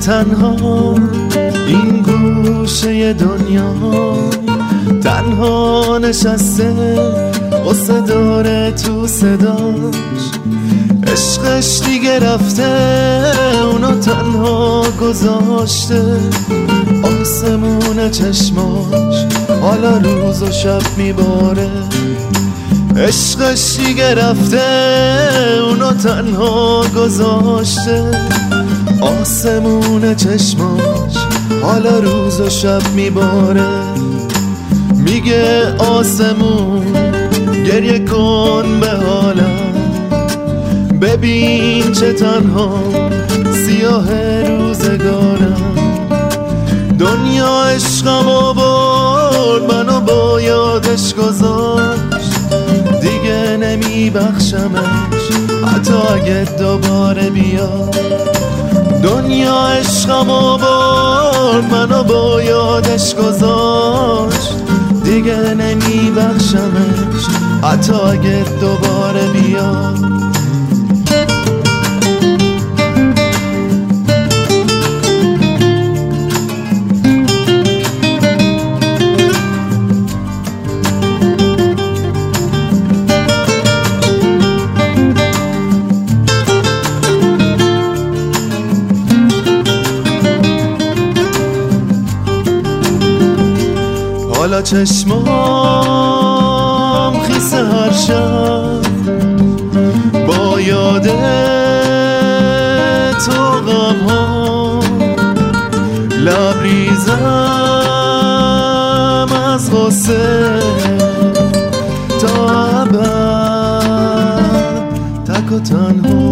تنها این گوشه دنیا، تنها نشسته قصه داره تو صداش. عشقش دیگه رفته اونو تنها گذاشته. آسمون چشماش حالا روز و شب میباره. عشقش دیگه رفته اونو تنها گذاشته. آسمون چشماش حالا روز و شب میباره. میگه آسمون گریه کن به حالم، ببین چه تنها سیاه روزگارم. دنیا عشقمو برد منو با یادش گذاشت. دیگه نمیبخشمش حتی اگه دوباره بیاد. دنیا عشقمو برد منو با یادش گذاشت. دیگه نمیبخشمش حتی اگه دوباره بیاد. حالا چشمام خیسه هر شب با یاد تو غم ها. لبریزم از غصه تا ابد تک و تنها.